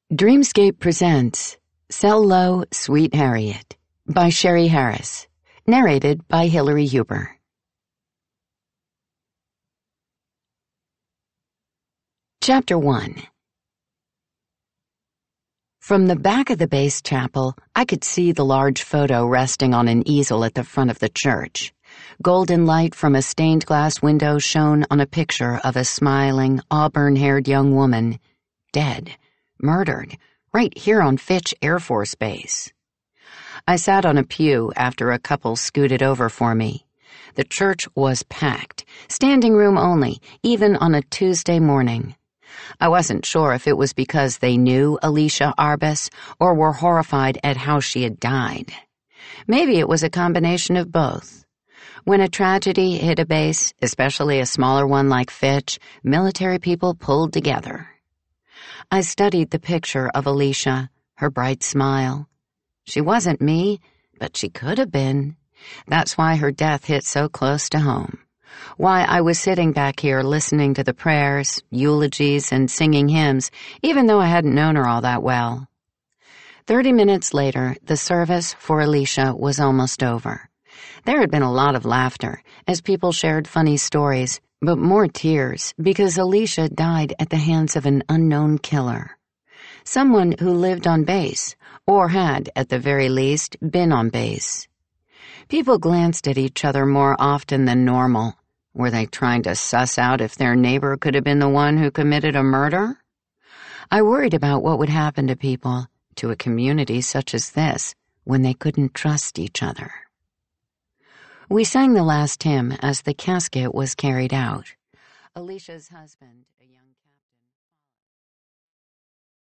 Dreamscape presents Sell Low, Sweet Harriet by Sherry Harris, narrated by Hillary Huber. Chapter 1. From the back of the base chapel, I could see the large photo resting on an easel at the front of the church. Golden light from a stained glass window shone on a picture of a smiling, auburn-haired young woman, dead. Murdered, right here on Fitch Air Force Base. I sat on a pew after a couple scooted over for me. The church was packed, standing room only, even on a Tuesday morning. I wasn't sure if it was because they knew Alicia Arbus or were horrified at how she had died. Maybe it was a combination of both. When a tragedy hit a base, especially a smaller one like Fitch, military people pulled together. I studied the picture of Alicia, her bright smile. She wasn't me, but she could have been. That's why her death hit so close to home. Why I was sitting back here listening to the prayers, eulogies, and singing hymns, even though I hadn't known her all that well. 30 minutes later, the service for Alicia was almost over. There had been a lot of laughter, as people shared funny stories, but more tears because Alicia died at the hands of an unknown killer. Someone who lived on base, or had, at the very least, been on base. People glanced at each other more often than normal. Were they trying to suss out if their neighbor could have been the one who committed a murder? I worried about what would happen to people, to a community such as this, when they couldn't trust each other. We sang the last hymn as the casket was carried out. Alicia's husband, a young